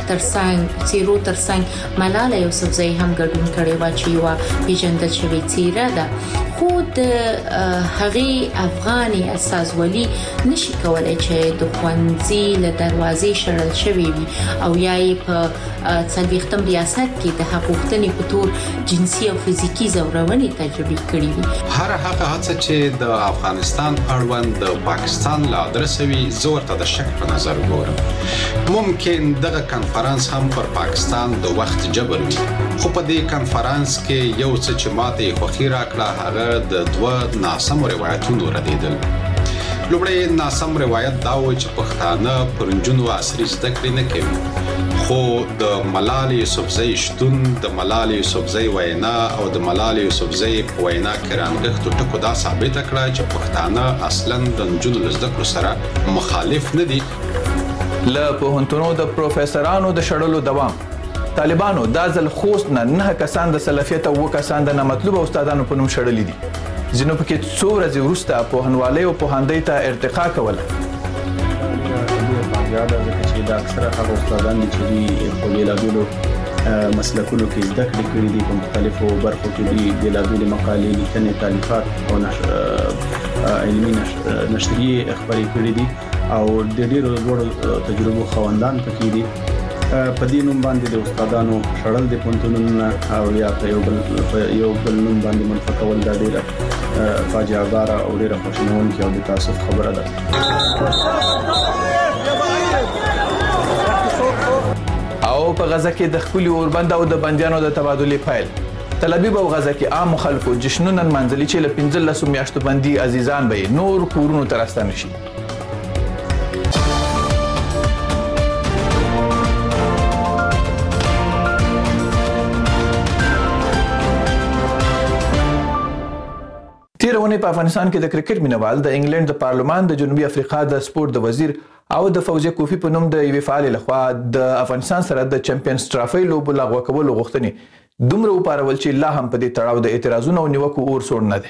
ترڅنګ ملاله یوسفزۍ هم ګډون کړی و چې یو پیژندل شوی څیره ده خو د هغې افغاني استازولي نشي کولای چې د ښوونځي له دروازې شړل شوی وي او یا یې په څلوېښتم ریاست کې د حقوقتنې په تور جنسي او فزیکي ځورونې تجربه کړې وي. هر هغه هڅه چې د افغانستان اړوند د پاکستان له ادرسوي زه ورته د شک په نظر ګورم. ممکن دغه کنفرانس هم پر پاکستان د وخت جبر وي خو په دې کنفرانس کې یو څه چې ماته خوښي راکړه هغه د دوه ناسم روایتونو ردیدل. لومړی ناسم روایت دا و چې پښتانه پر نجونو عصري زده کړې نه کوي خو د ملالې یوسفزۍ شتون د ملالې یوسفزۍ وینا او د ملالې یوسفزۍ په وینا کې رانغښتو ټکو دا ثابته کړه چې پښتانه اصلاً د نجونو له زده کړو سره مخالف نه دي. له پوهنتونو د پروفیسورانو د شړلو دوام طالبانو دا ځل خوست نه 9 کسان د سلفیت او 2 کسان د نامطلوبه استادانو په نوم شړلي دي. ځینو پکې څو ورځې وروسته پوهنوالۍ او پوهاندۍ ته ارتقا کوله. چې دا اکثره هغه استادان دي چې په بېلابېلو مسلکونو کې زده کړې کړې دي په مختلفو برخو کې دي بېلابېلې مقالې لیکنې تالیفات او علمي نشریې خپرې کړې دي او د ډېرو لوړو تجربو خاوندان پکې دي. په دې نوم باندې د استادانو شړل د پوهنتونونو او یا په یو بل نوم باندې منفعه کول دا ډېره فاجعه باره او ډېره خواشینونکې او د تاسف خبره ده. او په غزه کې د خپل اوربند او د بندیانو د تبادلې فایل تل ابیب او غزه کې عام خلکو جشنونه منځلي چې له 15 میاشتو بندي عزیزان به نور کورونو ته راستنه شي. تیرونه په افغانستان کې د کرکټ مینوال د انګلند د پارلمان د جنوبي افریقا د سپورت د وزیر او د فوزیه کوفی په نوم د یوې فعال لخوا د افغانستان سره د چمپیونز ټرافي لوبو لغوه کولو غوښتنې دومره وپارول چې لا هم په دې تړاو د اعتراضونو او نیوکو اور سوړ نه دی.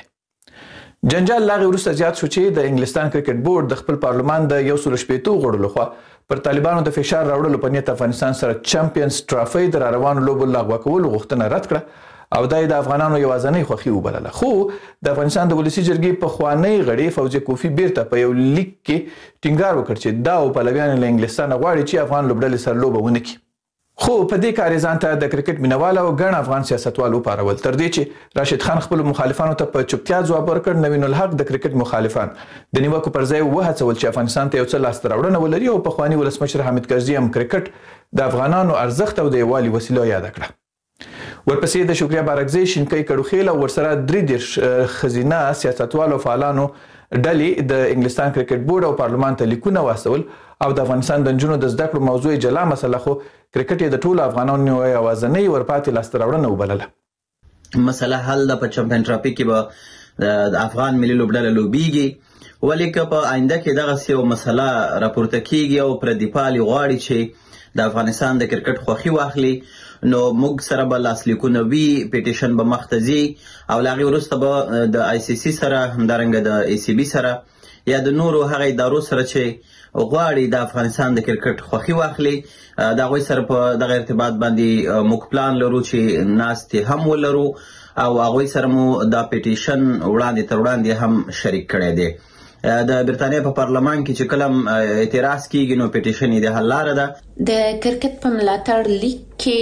جنجال لاغې وروسته زیات شو چې د انګلستان کرکټ بورډ د خپل پارلمان د 160 غړو لخوا پر طالبانو د فشار راوړلو په نیت افغانستان سره چمپیونز ټرافي د روانو لوبو لغوه کولو غوښتنه رد کړه او د افغانانو یوازنۍ خوښي وبلله. خو د افغانستان د ولسی جرګې په خوانی غړي فوزیه کوفی بیرته په یو لیک کې ټینګار وکړ چې دا او پلویان له انګلستان غواړي چې افغان لوبډلې سره لوبه ونه کړي. خو په دې کار ځان ته د کرکټ مینوال او ګڼ افغان سیاستوالو پارول تر دې چې راشد خان خپل مخالفانو ته په چوپتیا ځواب ورکړ. نوین الحق د کرکټ مخالفان د نیوکو پر ځای وهڅول چې افغانستان ته یو څه لاس راوړنه ولري او په خوانی ولسمشر حامد کرزي هم کرکټ د افغانانو ارزښت او د یووالي وسیله یاد کړه. ورپسې د شکریا بارکزی شینکۍ کډوخیل او ورسره 3 خزینه سیاستوالو فعالانو ډلې د انګلستان کرکټ بورډ او پارلمان ته لیکونه واستول او د افغانستان د نجونو د زده کړو موضوع جلا مسله خو کرکټ د ټولو افغانانو یوازنۍ ورپاتې لاسته راوړنه وبلله. مسله حل د په چمپیون ټرافي کې به د افغان ملي لوبډله لوبیږي ولې که په آینده کې دغه یو مسله راپورته کیږي او پردیپال غواړي چې د افغانستان د کرکټ خوښي واخلي نو موږ سره به لاسلیکونه وي پیټیشن به مخته ځي او له هغې وروسته به د آی سی سی سره همدارنګه د ای سی بي سره یا د نورو هغه ادارو سره چې غواړي د افغانستان د کرکټ خوښي واخلي د هغوی سره په دغه ارتباط باندې موږ پلان لرو چې ناستې هم ولرو او هغوی سره مو دا پیټیشن وړاندې تر وړاندې هم شریک کړی دی. د برتانیا په پارلمان کې چې کله اعتراض کیږي نو پیټیشن یې د حل لاره ده. د کرکټ په ملاتړ لیک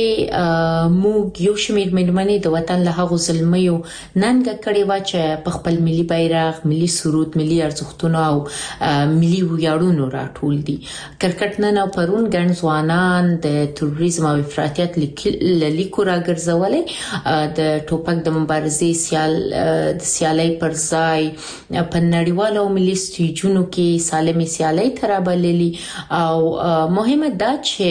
کې موږ یو شمېر مېرمنې د وطن له هغو زلمیو ننګه کړې وه چې په خپل ملي بیرغ، ملي سرود، ملي ارزښتونو او ملي ویاړونو راټول دي. کرکټ نن او پرون ګڼ ځوانان د تروریزم او افراطیت لیکو راګرځولې د ټوپک د مبارزې د سیالۍ پر ځای په نړیوالو او ملي سټیجونو کې سالمې سیالۍ ته رابللي او مهمه دا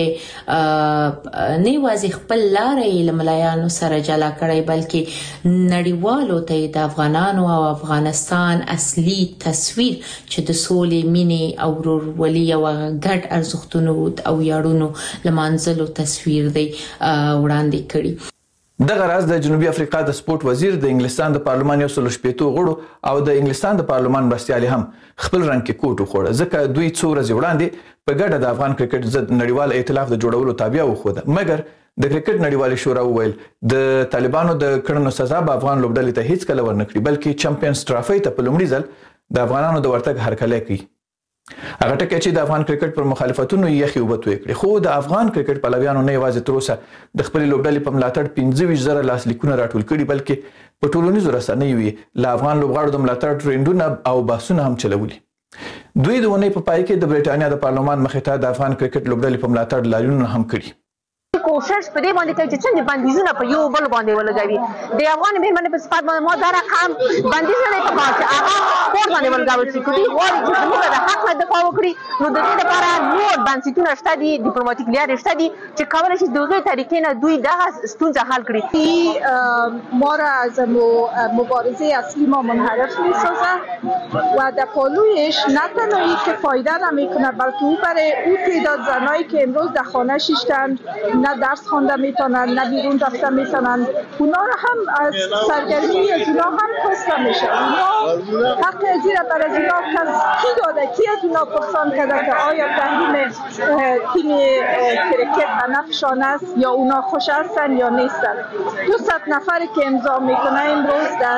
چې نه یوازې خپل لارې له ملایانو سره جلا کړی بلکې نړیوالو ته د افغانانو او افغانستان اصلي تصویر چې د سولې، مینې او ورورولۍ او ګډ ارزښتونو او ویاړونو لمانځلو تصویر دی وړاندې کړی. دغه راز د جنوبي افریقا د سپورت وزیر د انګلستان د پارلمان 160 غړو او د انګلستان د پارلمان مرستیالي هم خپل رنګ کې کوټ وخوړ ځکه دوی څو ورځې وړاندې په ګډه د افغان کرکټ ضد نړیوال ائتلاف د جوړولو تابع وخوده، مګر د کرکټ نړیوال شورا وویل د طالبانو د کړنو سزا به افغان لوبډلې ته هیڅ کله ورنکړي، بلکې چمپیونز ټرافي ته په لومړي ځل د افغانانو د ورتګ هرکلی کوي. هغه ټکی چې د افغان کرکټ پر مخالفتونو یې یخي اوبه توی کړې، خو د افغان کرکټ پلویانو نه یوازې تر اوسه د خپلې لوبډلې په ملاتړ 25,000 لاسلیکونه راټول کړي، بلکې په ټولنیزو رسنیو یې له افغان لوبغاړو د ملاتړ ټرینډونه او بحثونه هم چلولي. دوی د اونۍ په پای کې د بریټانیا د پارلمان مخې ته د افغان کرکټ لوبډلې په ملاتړ لاریونونه هم کړي. کوشش په دې باندې کوي چې څنګه بندیزونه په یو بل باندې ولګوي. د افغان مېرمنې په صفات باندې ما دا رقم بندیزونه په کار چې هغه کور باندې ولګول شي. کوي غواړي چې موږ د حق نه دفاع وکړي، نو د دې لپاره نور بنسټونه شته دي، ډیپلوماټیک لارې شته دي چې کولای شي دغه طریقې نه دوی دغه ستونزه حل کړي. ما را از مبارزه اصلی ما منحرف می‌سازد و در پالویش نه تنهایی که فایده نمی‌کنه، بلکه او برای او تعداد زنایی که امروز در خانه شیشتند، نه درس خوانده میتونن، نه بیرون رفته میتونن، اونا رو هم از سرگرمی از اونا هم کاسته میشه. اونا حق از این برای اونا کی داده، کی از اونا پرسان کرده که آیا تحریم تیم کرکت به نفعشان است یا اونا خوش هستن یا نیستن. 200 نفری که امضا میکنه امروز در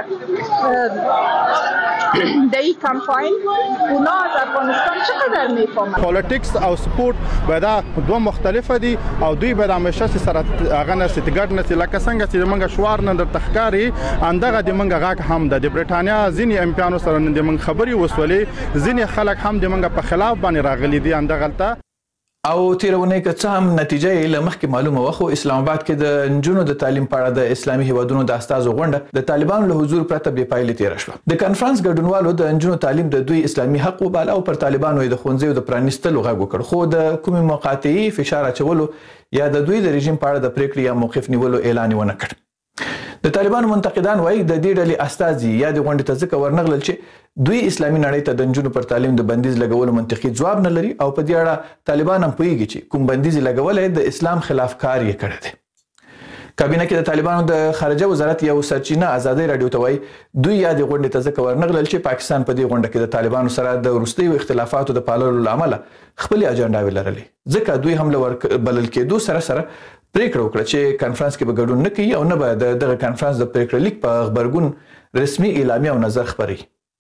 این کمپاین، اونا از افغانستان چقدر میفهمن. پالیټکس او سپورت باید دوه مختلفه دي او دوی به همیشه سره هغه نه ستګړ نه لکه څنګه چې موږ شوار نه در تخکاری اندغه د موږ غاک هم د بریټانیا ځینی امپیانو سره د موږ خبري وسولې، ځینی خلک هم د موږ په خلاف باندې راغلي دي اندغلته. او تیرونه که څه هم نتیجه یې لمخکې معلومه وه، خو اسلام آباد کې د نجونو د تعلیم په اړه د اسلامي هیوادونو د استازو غونډه د طالبانو له حضور پرته بې پایلې تیره شوه. د کانفرنس ګډونوالو د نجونو تعلیم د دوی اسلامي حق وباله او پر طالبانو د ښوونځیو د پرانیستلو غږ وکړ، خو د کومې مقاطعي فشار اچولو یا د دوی د رژیم په اړه د پریکړې یا موقف نیولو اعلان ونه کړ. د طالبانو منتقدان وایي د دې ډلې استازي یا د غونډې ته ځکه ورنغلل چې دوی اسلامي نړۍ ته د نجونو پر تعلیم د بندیز لګولو منطقي ځواب نه لري او په دې اړه طالبان هم پوهیږي چې کوم بندیز لګول د اسلام خلاف کار یې کړی دی. کابینه کې د طالبانو د خارجه وزارت یو سرچینه ازادي رادیو ته وایي دوی یا د غونډې ته ځکه ورنغلل چې پاکستان په دې غونډه کې د طالبانو سره د وروستیو اختلافاتو د پاللو لامل خپل اجنډاوې لرلې، ځکه دوی هم له بلل کېدو سره پریکړه وکړه چې کانفرنس کې به ګډون نه کوي او نه به دغه کانفرنس د پریکړه لیک په خبرګون رسمي اعلامیه او نظر خبري.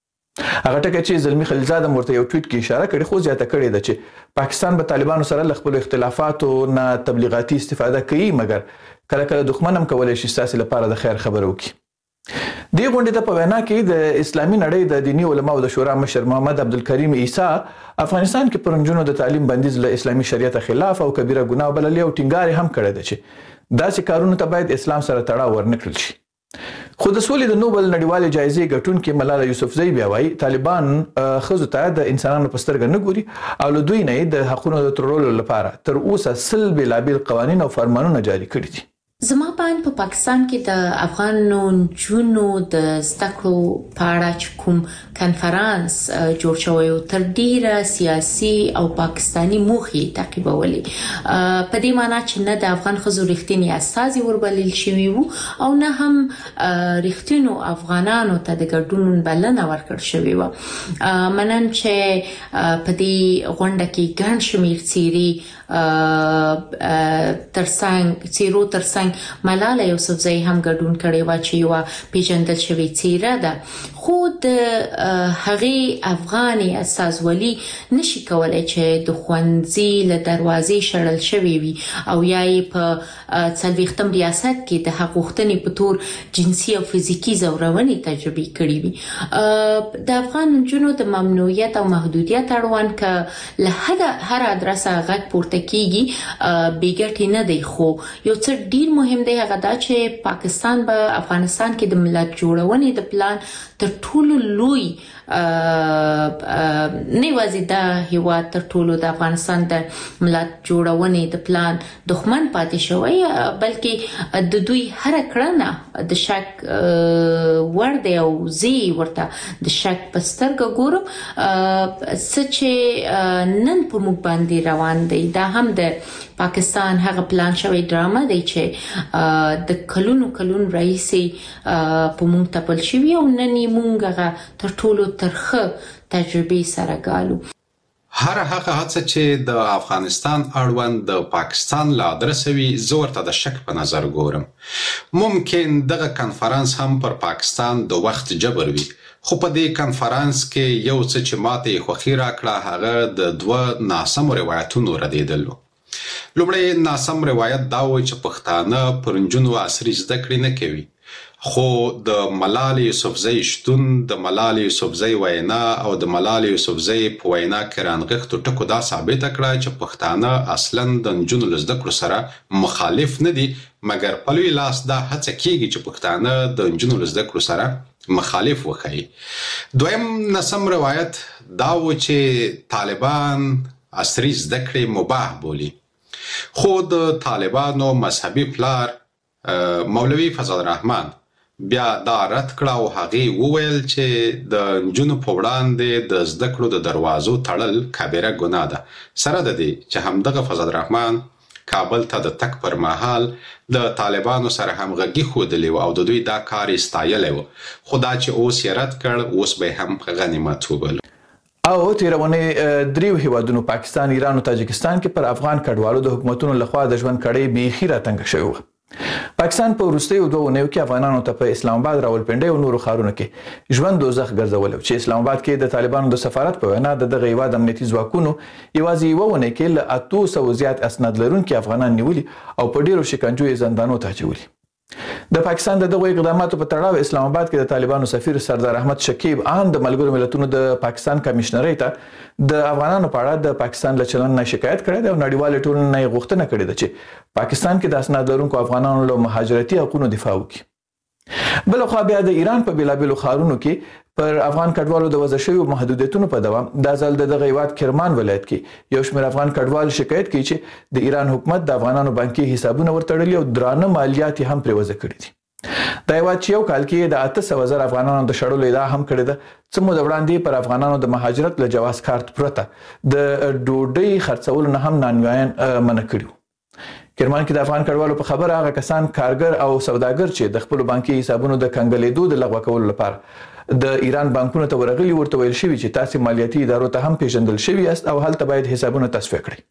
هغه ټکی چې زلمی خلیلزاده مرته یو ټویټ کې اشاره کړې، خو زیاته کړې ده چې پاکستان به طالبانو سره له خپل اختلافاتو نه تبلیغاتي استفاده کوي، مګر کله کله دښمن هم کولای شي ستاسو لپاره د خیر خبره وکړي. دې غونډې ته په وینا کې د اسلامي نړۍ د دینی علماو د شورا مشر محمد عبدالکریم عیسی افغانستان کې پر نجونو د تعلیم بندیز له اسلامي شریعت خلاف او کبیره ګناه بللې او ټینګار هم کړی دی چې داسې کارونو ته باید اسلام سره تړاو ورنکړل شي. خو د سولې د نوبل نړیوالې جایزې ګټونکې ملاله یوسفزۍ بیا وایي طالبان ښځو ته د انسانانو په سترګه نه ګوري او له دوی نه د حقونو د ترورولو لپاره تر اوسه 100 بېلابېل قوانین او فرمانونه جاري کړي دي. زما په پاکستان کې د افغان نجونو د زده کړو په اړه چې کوم کانفرنس جوړ شوی او تر ډیره سیاسي او پاکستانی موخې تعقیبولې، په دې معنی چې نه د افغان ښځو رښتینی استازي وربلل شوی وو او نه هم رښتینو افغانانو ته د ګډون بلنه ورکړل شوی و. منن چې په دې غونډه کې ګڼ شمېر څیرې ترڅنګ ملاله یوسفزۍ هم ګډون کړی و چې یو پیژندل شوی څیره ده، خو د هغې افغاني استازولي نشي کولای چې د ښوونځي له دروازې شړل شوی وي او یا یې په 40م ریاست کې د حق غوښتنې په تور جنسي او فزیکي ځورونې تجربه کړې وي. د افغان نجونو د ممنوعیت او محدودیت اړوند که له هر ادرسه غږ پورته کیږي بې ګټې نه دی، خو یو څه ډیر مهم دی هغه دا چې پاکستان به افغانستان کې د ملت جوړونې د پلان تر ټولو لوی نه یوازې د هیواد تر ټولو د افغانستان د ملت جوړونې د پلان دښمن پاتې شوی، بلکې د دوی هر کړنه د شک وړ دی او زی ورته د شک په سترګه ګورم. څه چې نن په موږ باندې روان دی دا هم د پاکستان هغه پلان شوی ډرامه دی چې د کلونو راهیسې په موږ تپل شوی او نن یې موږ هغه تر ټولو ترخه تجربې سره ګالو. هر هغه هڅه چې د افغانستان اړوند د پاکستان له ادرسه وي زه ورته د شک په نظر ګورم. ممکن دغه کنفرانس هم پر پاکستان د وخت جبر وي، خو په دې کنفرانس کې یو څه چې ماته خوښي راکړه هغه د دوه ناسمو روایتونو ردېدل. لومړی ناسم روایت دا و چې پښتانه پر نجونو عصري زده کړې نه کوي، خو د ملالۍ یوسفزۍ شتون، د ملالۍ یوسفزۍ وینا او د ملالۍ یوسفزۍ په وینا کې رانغښتو ټکو دا ثابته کړه چې پښتانه اصلا د نجونو له زده کړو سره مخالف نه دي، مګر په لوی لاس دا هڅه کیږي چې پښتانه د نجونو له زده کړو سره مخالف وښيي. دویم ناسم روایت دا و چې طالبان عصري زده کړې مباح بولي، خو د طالبانو مذهبي پلار مولوي فضل الرحمن بیا دا رد کړه او هغې وویل چې د نجونو په وړاندې د زده کړو د دروازو تړل کبیره ګناه ده. سره د دې چې همدغه فضل الرحمن کابل ته د تګ پر مهال د طالبانو سره همغږي ښودلې وه او د دوی دا کار یې ستایلی و، خو دا چې اوس یې رد کړ اوس به یې هم غنیمت وبلو. او تیرونې دریو هیوادونو پاکستان، ایران او تاجکستان کې پر افغان کډوالو د حکومتونو لخوا د ژوند کړۍ بیخي راتنګه شوې وه. پاکستان په وروستیو 2 اونیو کې افغانانو ته په اسلام آباد، راولپنډۍ او نورو ښارونو کې ژوند دوزخ ګرځولی چې اسلام آباد کې د طالبانو د سفارت په وینا د دغه هیواد امنیتي ځواکونو یوازې یوه اونۍ کې له 800 زیات اسناد لرونکي افغانان نیولي او په ډیرو شکنجو یې زندانونو ته اچولي. د پاکستان د دغو اقداماتو په تړاو اسلام آباد کې د طالبانو سفیر سردار احمد شکیب ان د ملګرو ملتونو د پاکستان کمشنرۍ ته د افغانانو په اړه د پاکستان له چلند نه شکایت کړی دی او نړیوالې ټولنې نه غوښتنه کړې ده چې پاکستان کې د اسناد لرونکو افغانانو له مهاجرتي حقونو دفاع وکړي. بل خو بیا د ایران په بیلابیلو ښارونو کې پر افغان کډوالو د وضع شویو محدودیتونو په دوام دا ځل د دغه هیواد کرمان ولایت کې یو شمېر افغان کډوال شکایت کوي چې د ایران حکومت د افغانانو بانکي حسابونه ورتړلي او درانه مالیات هم پرې وضع کړي دي. دا هیواد چې یو کال کې د 800,000 افغانانو د شړلو ادعا هم کړې ده. څه موده وړاندې پر افغانانو د مهاجرت له جواز کارت پرته د ډوډۍ خرڅولو نه هم نانوایان منع کړي. کرمان کې د افغان کډوالو په خبره هغه کسان کارګر او سوداګر چې د خپل بانکي حسابونو د کنګلېدو د لغوه کولو لپاره د ایران بانکونو ته ورغلي ورته ویل شوي چې تاسو مالیاتي ادارو ته هم پیژندل شوي یاست او هلته باید حسابونه تصفیه کړئ.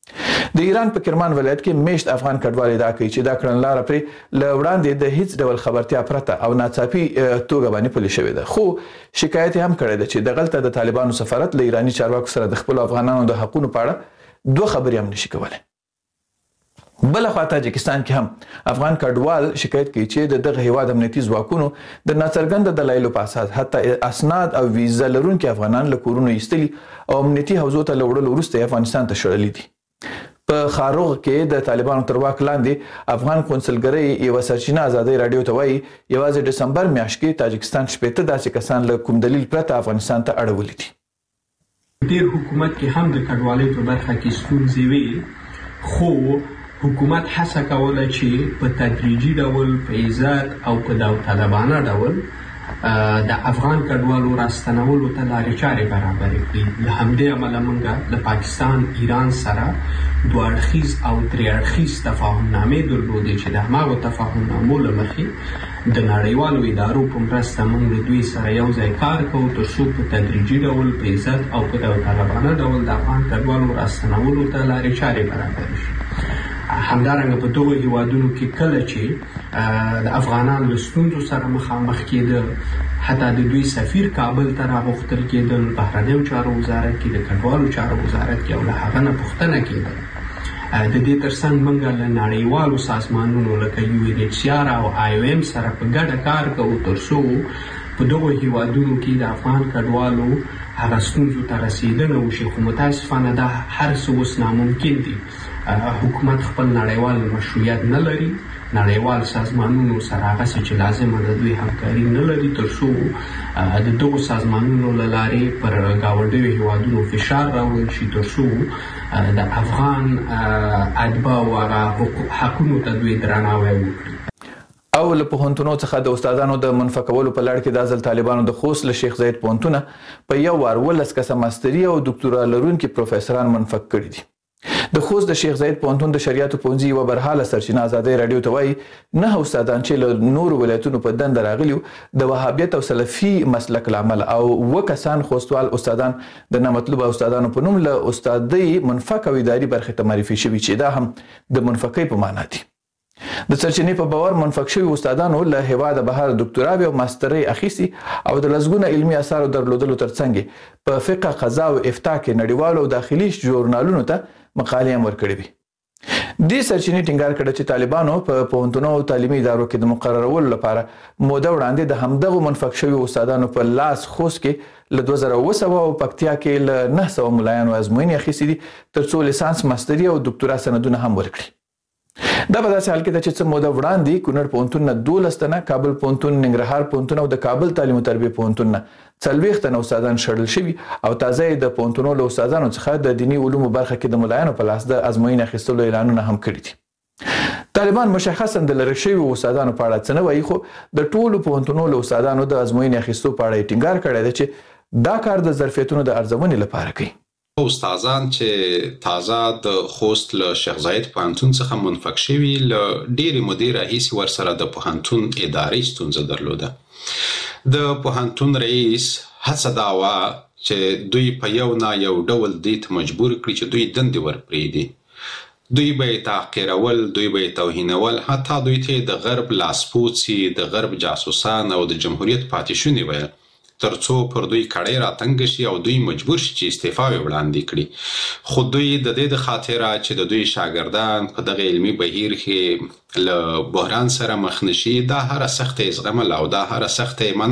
د ایران په کرمان ولایت کې میشت افغان کډوال ادعا کوي چې دا کړنلاره پرې له وړاندې د هیڅ ډول خبرتیا پرته او ناڅاپي توګه باندې پلي شوې ده، خو شکایت هم کړی ده چې دغلته د طالبانو سفارت له ایراني چارواکو سره د خپل افغانانو د حقونو په اړه دوه خبرې هم نشي کولی. بل خوا تاجکستان کې هم افغان کډوال شکایت کوي چې دغه هیواد امنیتي ځواکونو د ناڅرګند دلایلو په اساس حتی اسناد او ویزا لرونکي افغانان له کورونو ایستلي او امنیتي حوزو ته له وړلو وروسته افغانستان ته شړلي دي. په خاروغ کې د طالبانو تر واک لاندې افغان کونسلګرۍ یوه سرچینه ازادۍ راډیو ته وایي یوازې ډسمبر میاشت کې تاجکستان 80 داسې کسان له کوم دلیل پرته افغانستان ته اړولي دي. ډېر حکومت کې هم د کډوالۍ په برخه کې ستونزې وي، خو حکومت هڅه کوله چې په تدریجي ډول په عزت او په داوطلبانه ډول د افغان کډوالو راستنولو ته لارې چارې برابرې کړي. له همدې امله موږ د پاکستان ایران سره دوه اړخیز او درې اړخیز تفاهمنامې درلودې چې د هماغو تفاهمنامو له مخې د نړیوالو ادارو په مرسته موږ له دوی سره یو ځای کار کوو تر څو په تدریجي ډول په عزت او په داوطلبانه ډول د افغان کډوالو راستنولو ته لارې چارې برابرې شي. همدارنګه په دغو هیوادونو کې کله چې د افغانانو له ستونزو سره مخامخ کېدل، حتی د دوی سفیر کابل ته راغوښتل کېدل، بهرنیو چارو وزارت کې، د کډوالو چارو وزارت کې او له هغه نه پوښتنه کېدل. د دې ترڅنګ موږ له نړیوالو سازمانونو لکه UNHCR او IOM سره په ګډه کار کوو تر څو په دغو هیوادونو کې د افغان کډوالو هغه ستونزو ته رسېدنه وشي، خو متاسفانه دا هر څه اوس ناممکن دي. حکومت خپل نړیوال مشروعیت نه لري، نړیوال سازمانونو سره هغسې چې لازمه د دوی همکاري نه لري تر څو د دغو سازمانونو له لارې پر ګاونډیو هیوادونو فشار راوړل شي تر څو د افغان اتباعو هغه حقونو ته دوی درناوی وکړي. او له پوهنتونو څخه د استادانو د منفع کولو په لړ کې دا ځل طالبانو د خوست له شیخ زاید پوهنتونه په یو وار 12 کسه ماستري او دکتورا لرونکي پروفیسوران منفع کړي دي. د خوست د شیخ زاید پوهنتون د شریعت پوهنځي یوه برحاله سرچینه ازادۍ راډیو ته وایي 9 استادان چې له نورو ولایتونو په دنده راغلي د وهابیت او سلفي مسلک له امله او 2 کسان خوستوال استادان د نامطلوبه استادانو په نوم له استادۍ منفک او اداري برخې ته معرفي شوي چې دا هم د منفکۍ په معنا دي. د سرچینې په باور منفک شوي استادانو له هیواده بهر دکتورا او ماسترۍ اخیستي او د لسګونه علمي اثارو درلودلو ترڅنګ په فقه قضا او افتاء کې نړیوالو او داخلي ژورنالونو ته مقالې هم ورکړې وي. دې سرچینې ټینګار کړه چې طالبانو په پوهنتونونو او تعلیمي ادارو کې د مقررولو لپاره موده وړاندې د همدغو منفک شوي استادانو په لاس خوست کې له 2007 او پکتیا کې له 900 ملایانو ازموینې اخیستې دي ترڅو لیسانس ماستري او دکتورا سندونه هم ورکړي. دا په داسې حال کې ده چې څه موده وړاندې کونړ پوهنتون نه 12 تنه، کابل پوهنتون، ننګرهار پوهنتون او د کابل تعلیم او تربیه پوهنتون نه 40 تنه استادان شړل شوي او تازه د پوهنتونونو له استادانو څخه د دیني علومو برخه کې د ملایانو په لاس د ازموینې اخیستلو اعلانونه هم کړي دي. طالبان مشخصا د لرې شویو استادانو په اړه څه نه وایي، خو د ټولو پوهنتونونو له استادانو د ازموینې اخیستو په اړه ټینګار کړی دی چې دا کار د ظرفیتونو د ارزونې لپاره کوي. استادان چې تازه د خوست له شیخ زاید پوهنتون څخه منفک شوي له ډېرې مودې راهیسې ورسره د پوهنتون اداري ستونزه درلوده. د پوهنتون رئیس هڅه دا وه چې دوی په یو نه یو ډول دې ته مجبور کړي چې دوی دندې ورپرېږدي. دوی به یې تحقیرول، دوی به یې توهینول، حتی دوی ته د غرب لاسپوڅي، د غرب جاسوسان او د جمهوریت پاتې ویل ترڅو پر دوی کړۍ راتنګ شي او دوی مجبور شي چې استعفا وړاندې کړي. خو دوی د دې د خاطره چې د دوی شاګردان په دغه علمي بهیر کې له بحران سره مخ نشي، دا هره سخته یې زغمله او دا هره سخته یې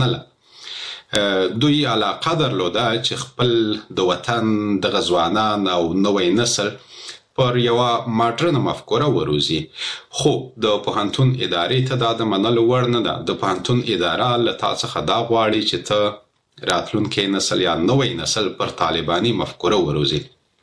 منله. دوی علاقه درلوده چې خپل د وطن دغه ځوانان او نوی نسل پر یوه ماډرنه مفکوره وروزي. خو د پوهنتون ادارې ته دا د منلو وړ نه ده. د پوهنتون اداره له تا څخه دا غواړي چې ته راتلونکی نسل یا نوی نسل پر طالباني مفکوره وروزي.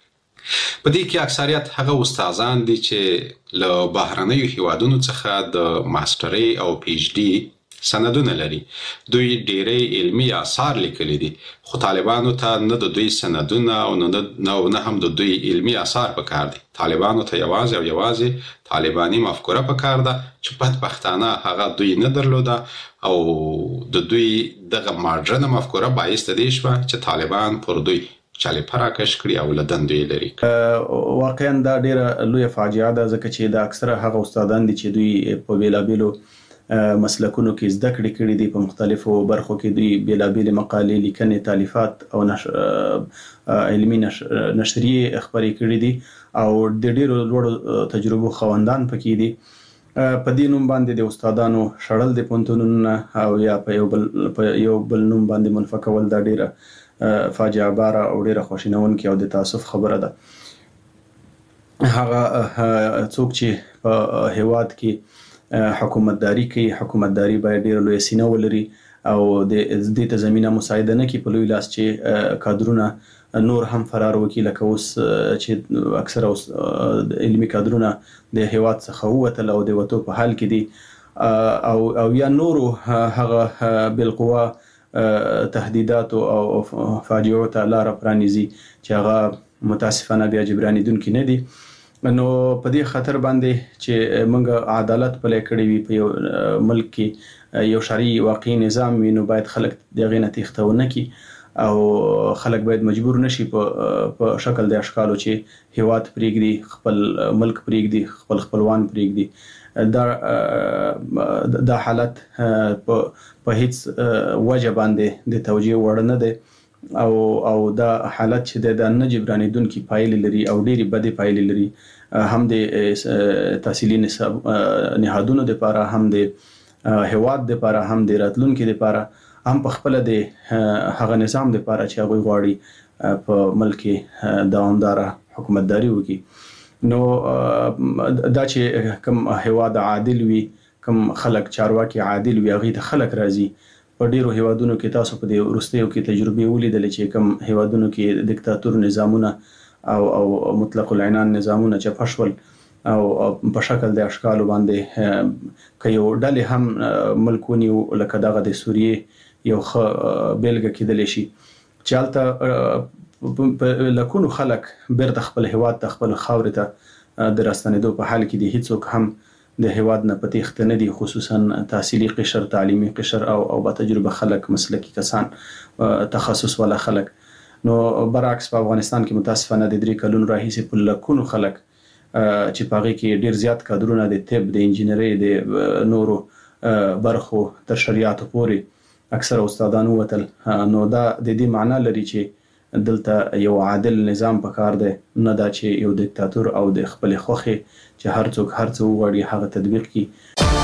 په دې کې اکثریت هغه استادان دي چې له بهرنیو هیوادونو څخه د ماسترۍ او پی ایچ ډي سندونه لري. دوی ډېری علمي اثار لیکلي دي، خو طالبانو ته نه د دوی سندونه او نه هم د دوی علمي اثار پکار دي. طالبانو ته یوازې او یوازې طالباني مفکوره پکار ده چې بدبختانه هغه دوی نه درلوده او د دوی دغه ماډرنه مفکوره باعث د دې شوه چې طالبان پر دوی چالیپه راکش کړي او له دندو یې لرې. واقعا دا ډېره لویه فاجعه ده، ځکه چې د اکثره هغه استادان دي چې دوی په بېلابېلو مسلکونو کې زده کړې کړې دي، په مختلفو برخو کې دوی بېلابېلې مقالې، لیکنې، تالیفات او علمي نشریې خپرې کړې دي او د ډېرو لوړو تجربو خاوندان پکې دي. په دې نوم باندې د استادانو شړل د پوهنتونونو او یا په یو بل نوم باندې منفکول دا ډېره فاجعه باره او ډېره خواشینونکې او د تاسف خبره ده. هغه څوک چې په هیواد کې حکومتداري کوي، حکومتداري باید ډېره لویه سینه ولري او د دې ته زمینه مساعده نه کړي په لوی لاس چې کادرونه نور هم فرار وکړي، لکه اوس چې اکثره علمي کادرونه د هیواد څخه ووتل او د وتو په حال کې دي او یا نورو هغه بالقوه تهدیدات او فاجعو ته لاره پرانیزي چې هغه متاسفانه بیا جبرانېدونکي نه دي. نو په دې خاطر باندې چې موږ عدالت پلی کړی وي په یو ملک کې یو شرعي واقعي نظام وي، نو باید خلک د هغې نه تېښته ونه کړي او خلک باید مجبور نشي په شکل د اشکالو چې هیواد پرېږدي، خپل ملک پرېږدي، خپل خپلوان پرېږدي. دا حالت په هیڅ وجه باندې د توجیه وړ نه دی او دا حالت چې د نه جبرانېدونکي پایلې لري او ډېرې بدې پایلې لري، هم د تحصیلي نهادونو دپاره، هم د هیواد دپاره، هم د راتلونکي دپاره، هم په خپله د هغه نظام دپاره چې هغوی غواړي په ملک کې دوامداره حکومتداري وکړي. نو دا چې کوم هیواد عادل وي، کوم خلک چارواکي عادل وي، هغې ته خلک راځي. په ډیرو هیوادونو کې تاسو په دې وروستیو کې تجربې ولیدلې چې کوم هیوادونو کې دیکتاتور نظامونه او مطلق العنان نظامونه چپه شول او په شکل د اشکالو باندې که یو ډلې هم ملک ونیو، لکه دغه د سوریې یو ښه بیلګه کېدلی شي چې هلته لکونو خلک بیرته خپل هیواد ته خپل خاورې ته د راستنېدو په حال کې دي. هیڅوک هم د هیواد نه په تېښته نه دي، خصوصا تحصیلي قشر، تعلیمي قشر او با تجربه خلک، مسلکي کسان، تخصص والا خلک. نو برعکس په افغانستان کې متاسفانه د 3 کلونو راهیسې په لکونو خلک چې په هغې کې ډېر زیات کادرونه د طب، د انجینرۍ، د نورو برخو تر شریعاتو پورې اکثر استادان ووتل. نو دا د دې معنا لري چې دلته یو عادل نظام پکار دی، نه دا چې یو دیکتاتور او د خپل خوښې چې هر څوک هر څه وغواړي هغه تطبیق کړي.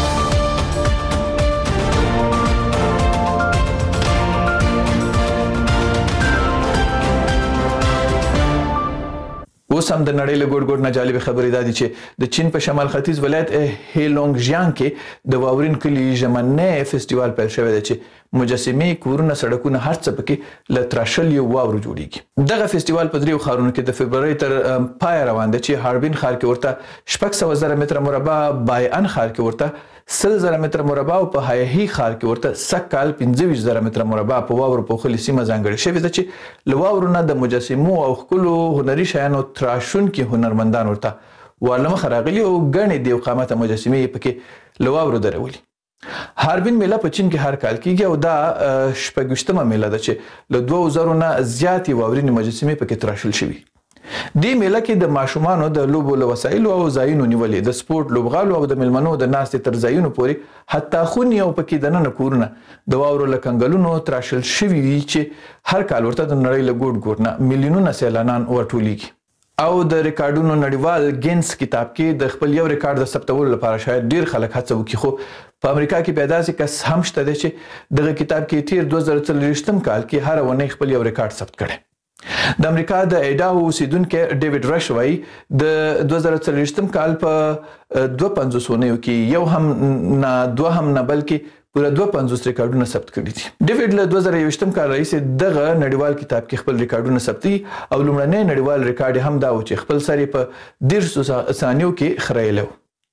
اوس هم د نړۍ له ګوټ ګوټ نه جالب خبرې دا دي چې د چین په شمال ختیځ ولایت هیلونګژیانګ کې د واورین کلي ژمنی فستیوال پیل شوی دی چې مجسمې، کورونه، سړکونه، هر څه پکې له تراشلي واورو جوړیږي. دغه فستیوال په 3 ښارونو کې د فبرवरी تر پای روان دی چې هاربین ښار کې ورته 600,000 متره مربع، بایان ښار کې ورته 100,000 متره مربع او په هایهی ښار کې ورته سکهال 25,000 متره مربع په واورو پوښلې سیمه ځانګړې شوې ده چې له واورو نه د مجسمو او ښکلو هنري شیانو تراشونکي هنرمندان ورته ورلمخه راغلي او ګڼې د قامته مجسمې پکې له واورو درولي. هاربین میله په چین کې هر کال کیږي او دا 26مه میله ده چې له 2000 نه زیاتې واورینې مجسمې پکې تراشل شوي. دې میله کې د ماشومانو د لوبو له وسایلو او ځایونو نیولې، د سپورت لوبغالو او د ملمنو د ناستې تر ځایونو پورې حتی خونې او پکې دننه کورونه د واورو له کنګلونو تراشل شوي وي چې هر کال ورته د نړۍ له ګوټ ګوټ نه میلیونونه سیلانان ورټولېږي. او د ریکارډونو نړیوال ګینس کتاب کې د خپل یو ریکارډ د ثبتولو لپاره شاید ډیر خلک هڅه وکړي، خو په امریکا کې پیدا سي کس هم شته دی چې دغه کتاب کې تیر 2023م کال کې هر ونې خپل یو ریکارډ ثبت کړي. د امریکا د ایډاهو اوسیدونکو ډیوډ رش وایي د 2023م کال په 250 ونیو کې یو هم نه دوه هم نه بلکې پوره 250 ریکارډونه ثبت کړي دي. ډیوډ له 2023م کال راهیسې دغه نړیوال کتاب کې خپل ریکارډونه ثبتي او لومړنی نړیوال ریکارډ هم دا و چې خپل سری په 150 ثانیو کې خړایلو.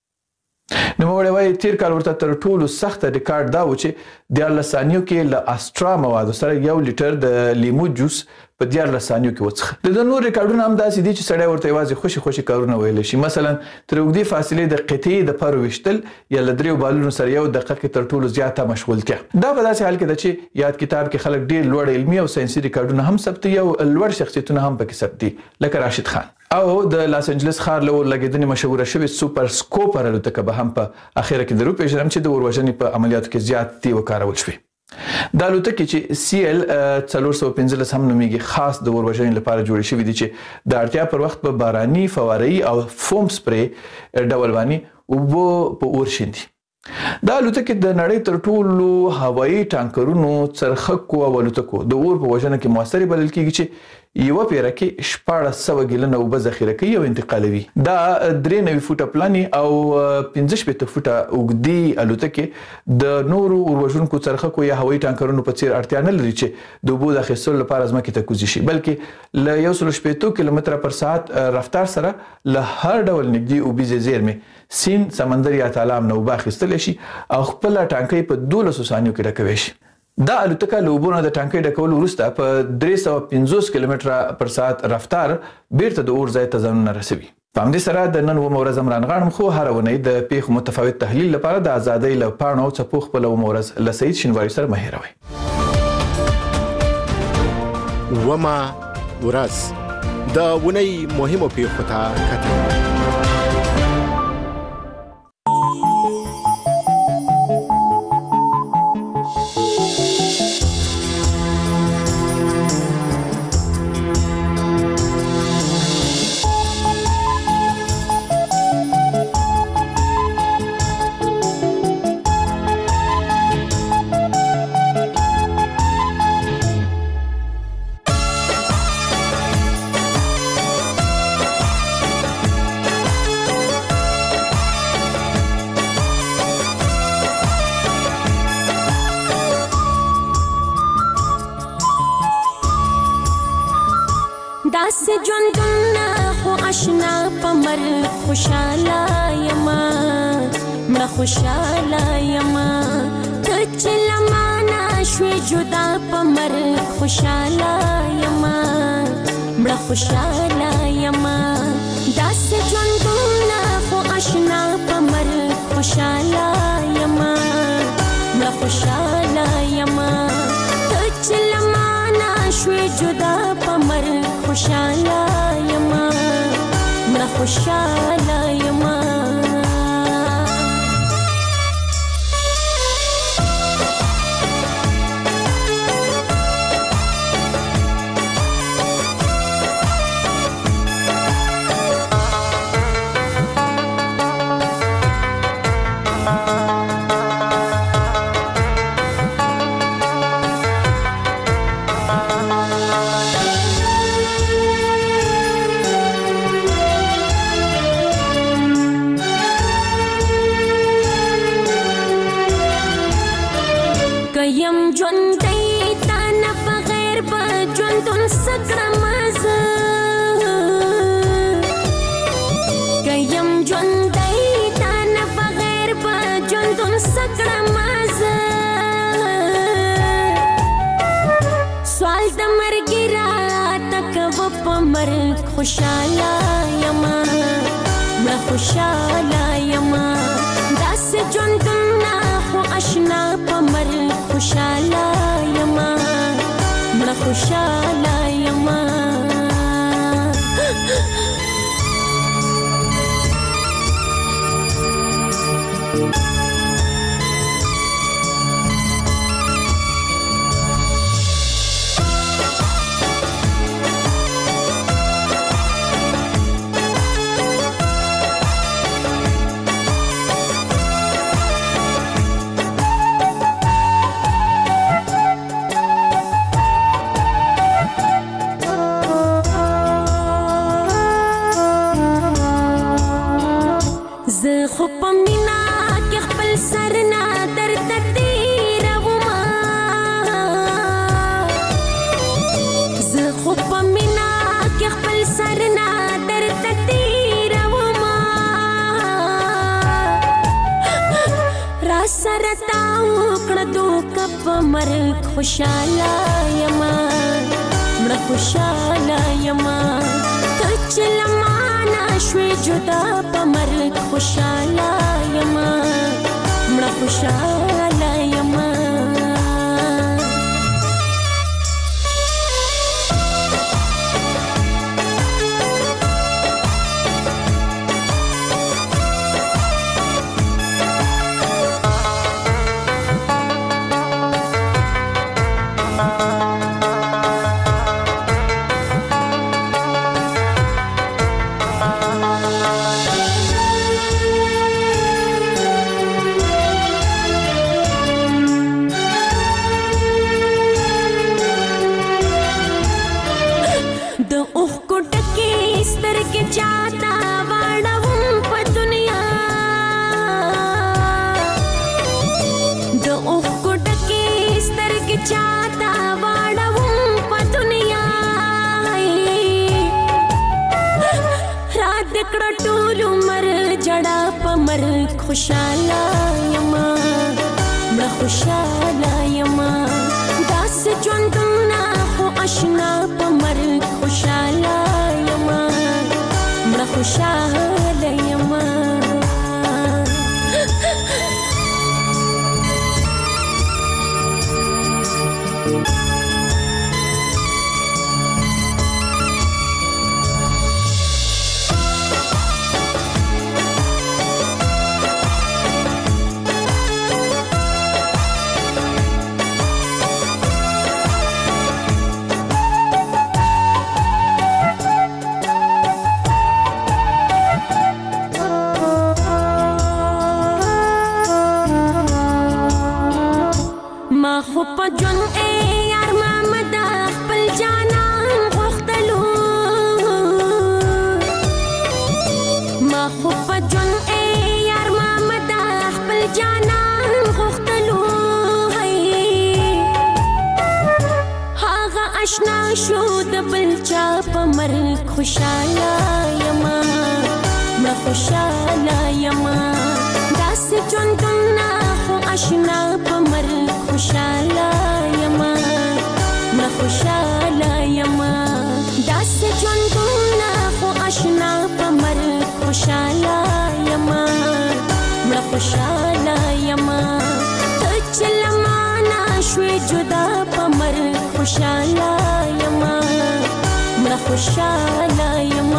نو موږ وایي تیر کال ورته تر ټولو سخت ریکارډ دا و چې 14 ثانیو کې له اسټرا موادو سره 1 لیټر د لیمو جوس په 14 ثانیو کې وڅښه. د نور ریکارډونه هم داسې دي چې سړی ورته یوازې خوشي کارونه ویل شي، مثلا تر اوږدې فاصلې د قطعې د پرو وشتل یا له 3 بالونو سره 1 دقیقه کې تر ټولو زیاته مشغولتیا. دا په داسې حال کې ده چې یاد کتاب کې خلک ډیر لوړ علمي او ساينسي ریکارډونه هم ثبتي او لوړ شخصیتونه هم پکې ثبتي، لکه راشد خان. او د لاس انجلس ښار له لګیدنې مشهوره شوی سوپر سکوپر الوتکه به هم په اخیره کې د روپې ژرم چې د اوروژنې په عملیاتو کې زیاتې وکارول شوې. دا الوتکې چې CL 415 هم نومیږي خاص د اوروژنې لپاره جوړې شوې دي چې د اړتیا پر وخت په باراني، فواره‌يي او فوم سپری ډول باندې اوبو په اور شیندي. دا الوتکې د نړۍ تر ټولو هوایي ټانکرونو، څرخکو او الوتکو د اور په وژنه کې موثرې بلل کېږي چې یو پیره کې 1400 ګیلنه اوبه ذخیره کوي او انتقالوي. دا 93 فوټه پلاني او 15 فوټه اوږدې الوتکې د نورو اوروژونکو څرخکو یا هوایي ټانکرونو په څیر اړتیا نه لري چې د اوبو د اخیستلو لپاره ځمکې ته کوزي شي، بلکې له 160 کیلومتره پر ساعت رفتار سره له هر ډول نږدې اوبیزې زیرمې، سیند، سمندر یا تالاب نه اوبه اخیستلی شي او خپل ټانکۍ په 12 ثانیو کې ډکوي شي. دا الوتکه له اوبو نه د ټانکۍ ډکولو وروسته په 350 کیلومتره پر ساعت رفتار بیرته د اور ځای ته ځانونه رسوي. په همدې سره د نن ورځ عمران غاړم خو هر ونې د پیښو متفاوت تحلیل لپاره د ازادۍ له پاڼو او څپو خپل ورځ له سعید شینواری سره مه هېروئ. وما ورځ د ونې مهمو پیښو ته کتل. داسې ژوندونه خو اشنا په مرګ خوشاله یما، مړه خوشاله یما، ته چې له مانه شوې جدا په مرګ خوشاله یما. مړه خوشاله یما داسې ژوندونه خو اشنا په مرګ خوشاله یما مړه خوشاله یما ته چې له مانه شوې جدا په مرګ خوشاله یما مړه خوشاله یما یم ژوندۍ تا نه بغیر به ژوندون څه کړم زه که یم ژوندۍ تا نه بغیر به ژوندون څه کړم زه سوال د مرګي راته کوه په مرګ خوشاله یما مړه خوشاله یما داسې ژوندونه خو اشنا په مرګ خوشاله یما مړه خوشاله یما زه خو په مینا کې خپل سر نه درته تېرومه زه خو په مینا کې خپل سر نه درته تېرومه را سره تا وکړه دوکه په مرګ خوشاله یما مړه خوشاله یما ته چې له مانه شوې جدا په مرګ خوشاله یما مړه خوشاله یما چاہتا واڑاوم پا دنیا دو اوخ کو ڈکی سترگ چاہتا واڑاوم پا دنیا رات دکڑا ٹولو مر جڑا پا مر خوشالا یما مر خوشالا یما داس جوندنا خو اشنا پا مر خوشالا یما مړه خوشاله یما خو په جون یار محمد خپل جانان غوښتلو ما خو په جون یار محمد خپل جانان غوښتلو هغه آشنا شو د بل چا په مرګ خوشاله یما ما خوشاله یما داسې ژوندونه خو آشنا په مرګ خوشاله یما ما خوشاله یما داسې داسې ژوندونه خو اشنا په مرګ خوشاله یما مړه خوشاله یما ته چې له مانه شوې جدا په مرګ خوشاله یما مړه خوشاله یما